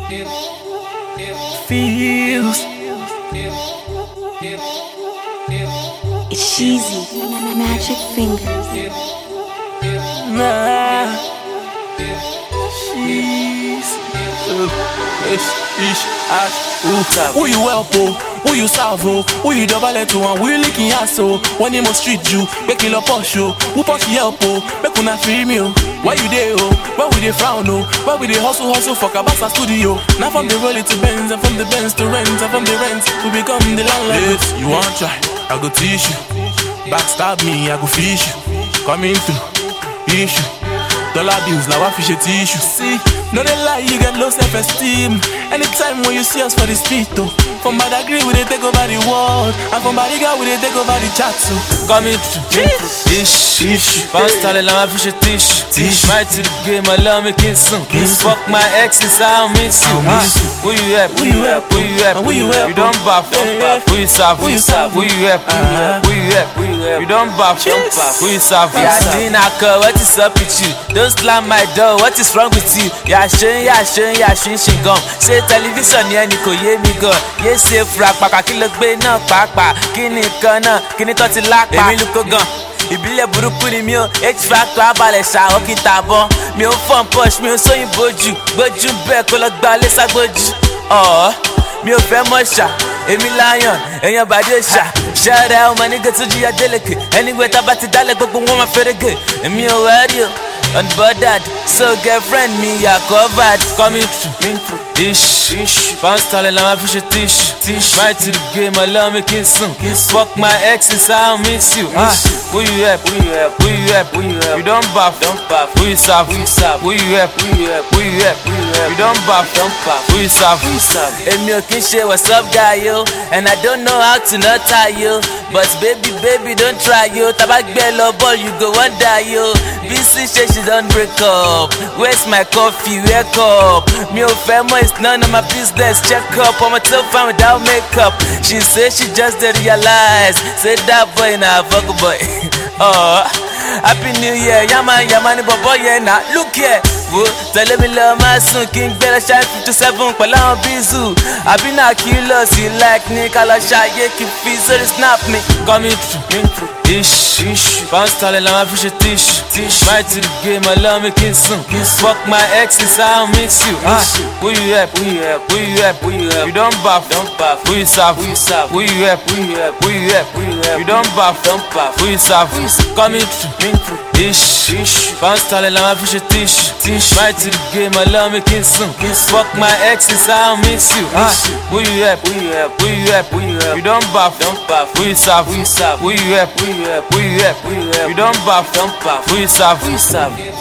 feels. It's cheesy, magic fingers. Nah, she's who you help, oh? Who you serve, oh? Who you double it to and who you licking ass, oh? When you must treat you, make it a push, oh? Who push you help, oh? Make una free me, oh? Why you there, oh? Where we dey frown, oh? Where we dey hustle, for Kabasa studio? Now from the roll it to Benz, and from the Benz to rent, and from the rent, we become the landlord. Yes, you want try, I go teach you. Backstab me, I go fish you. Coming through, issue. Dollar bills, now I fish a tissue. See, no they lie, you get low self-esteem. Anytime when you see us for the street, though. From Badagry, we they take over the world. And from Bariga, we they take over the chat, so. Coming through, ish. Bounce talent, now I fish a tissue. Right to the game, I love me kiss some. Fuck my exes, I'll miss you. Who you help? Who you help? Who you help? Who you help? You don't baff, who you serve? Who you serve? Who you help? Who you help? You don't baff, who you serve? Yeah, Dinaka, what is up with you? Don't slam my door, what is wrong with you? Yeah, shin gum. Say television, yeah, Nico, yeah, me go. Yes, say frag, paka, kilo, be no, papa. Kini kana, kini toti lak, pa. Emi luko gun. Ìbílẹ̀ burúkú ni mi ò H-Factor abalẹ̀ ṣàwọ́ kí n tàbọ̀. Mi ò fọ́n push, mi ò sóyìn bójú. Gbójú bẹ́ẹ̀ kó lọ gba lé ságbójú. Mi ò fẹ́ mọ̀ ṣá, èmi lion, èèyàn bàdé ṣá. Ṣẹ́rẹ́ ọmọ nígbà tó jíya délẹ̀kẹ̀. Anyway tá bá ti dálẹ̀ gbogbo wọn máa fẹ́rẹ̀gẹ̀. Èmi ò wẹ́rí o, unbothered. So girlfriend mi yà covered. Coming through, ish. Bounce talent, now I fish a tissue. Right to the game, I love me kiss some. Fuck my exes, I'll miss you. Who you help? Who you help? Who you help? Who you help? You don't baff, who you serve? Who you serve? Who you help? Who you help? Who you help? You don't baff, who you serve? Who you serve? Emi o kin ṣe what's up guy yo, and I don't know how to not tie you, but baby don't try yo. Taba gbẹ lọ ball you go wonder yo. BC say she don't break up. Where's my coffee? Wake up. Me o fẹ́ mọ̀, it's none of my business. Check up on my tail fan without makeup. She say she just did realize. Say that boy na fuck boy. Happy New Year, yamani bobo yeah na. Look here, wo tẹ̀lé mi lọ máa sùn kí n gbé lọ ṣáà 57 pẹ̀lú àwọn bízù. Àbí náà kí lọ sí like ní ká lọ ṣàyè kí n fi sórí snap mi. Coming through, ish. Bounce talent, now I fish a tissue. Right to the game, I love me kiss some. Fuck my exes, I'll miss you. Who you help? Who you help? Who you help? Who you help? You don't baff, who you serve? Who you serve? Who you help? Who you help? Who you help? Who you help? You don't baff, who you serve? Coming through, ish. Bounce talent, now I fish a tissue. Right to the game, I love me kiss some. Fuck my exes, I'll miss you. Who you help? Who you help? Who you help? Who you help? You don't baff, who you serve? Who you serve? Who you help? Who you help? Who you help? Who you help? You don't baff, who you serve?